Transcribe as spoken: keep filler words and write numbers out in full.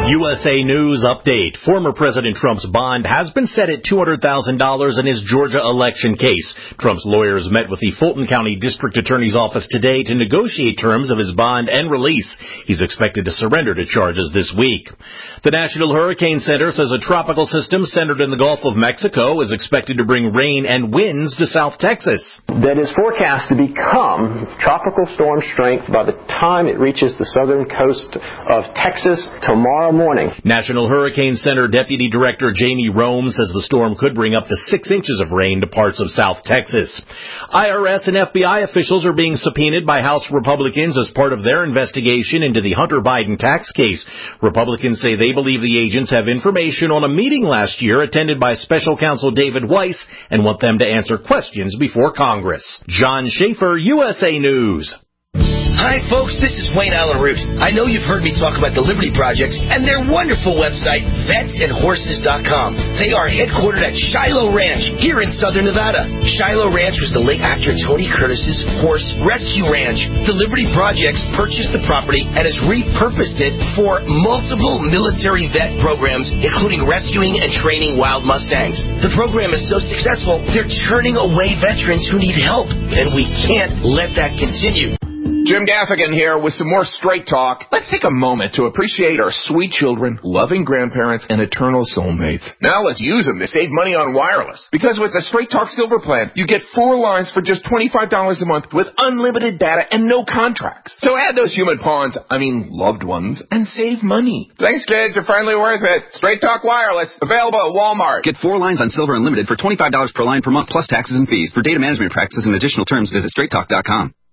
U S A News update. Former President Trump's bond has been set at two hundred thousand dollars in his Georgia election case. Trump's lawyers met with the Fulton County District Attorney's Office today to negotiate terms of his bond and release. He's expected to surrender to charges this week. The National Hurricane Center says a tropical system centered in the Gulf of Mexico is expected to bring rain and winds to South Texas. That is forecast to become tropical storm strength by the time it reaches the southern coast of Texas tomorrow morning. National Hurricane Center Deputy Director Jamie Rome says the storm could bring up to six inches of rain to parts of South Texas. I R S and F B I officials are being subpoenaed by House Republicans as part of their investigation into the Hunter Biden tax case. Republicans say they believe the agents have information on a meeting last year attended by Special Counsel David Weiss and want them to answer questions before Congress. John Schaefer, U S A News. Hi, folks. This is Wayne Allen Root. I know you've heard me talk about the Liberty Projects and their wonderful website, vets and horses dot com. They are headquartered at Shiloh Ranch here in southern Nevada. Shiloh Ranch was the late actor Tony Curtis's horse rescue ranch. The Liberty Projects purchased the property and has repurposed it for multiple military vet programs, including rescuing and training wild Mustangs. The program is so successful, they're turning away veterans who need help, and we can't let that continue. Jim Gaffigan here with some more Straight Talk. Let's take a moment to appreciate our sweet children, loving grandparents, and eternal soulmates. Now let's use them to save money on wireless. Because with the Straight Talk Silver Plan, you get four lines for just twenty-five dollars a month with unlimited data and no contracts. So add those human pawns, I mean loved ones, and save money. Thanks, kids. You're finally worth it. Straight Talk Wireless. Available at Walmart. Get four lines on Silver Unlimited for twenty-five dollars per line per month plus taxes and fees. For data management practices and additional terms, visit straight talk dot com.